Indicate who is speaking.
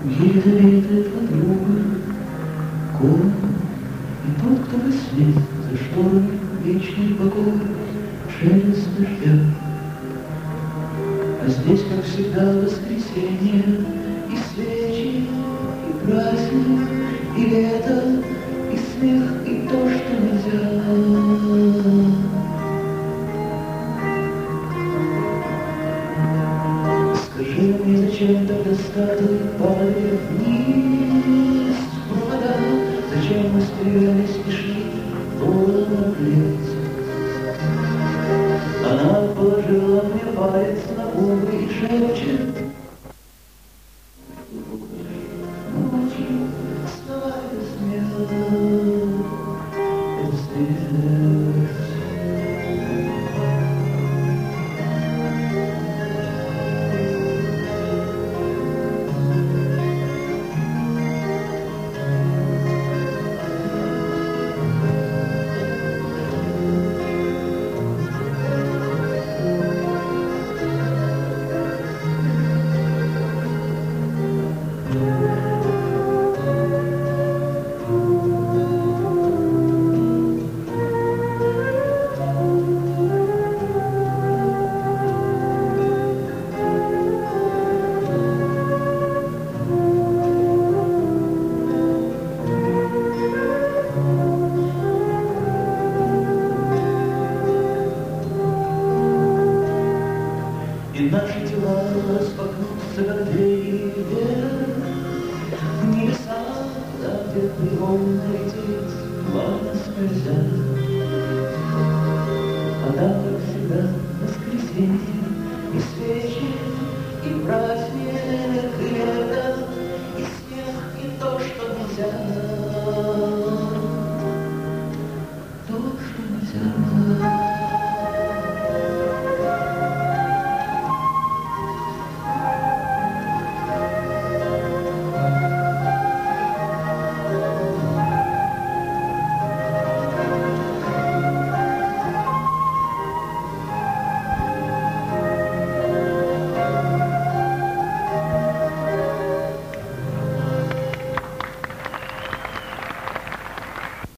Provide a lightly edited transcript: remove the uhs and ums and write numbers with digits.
Speaker 1: Елизавета подруга, кот и тот, кто вслед за шторами вечный покой, шелест дождя. А здесь, как всегда, воскресенье, и свечи, и праздник, и лето, и смех, и то, что нельзя. Скажи мне, зачем тогда статуи падали вниз в провода? Зачем мы стрелялись и шли полон лет? Она положила мне палец на губы и шепчет: ночью вставай смело, смерть. И наши тела распахнутся, как двери вверх, в небеса, туда, где приемно лететь, плавно скользя. А там, как всегда, воскресенье, и свечи, и праздник, и лето, и смех, и то, что нельзя. То, что нельзя.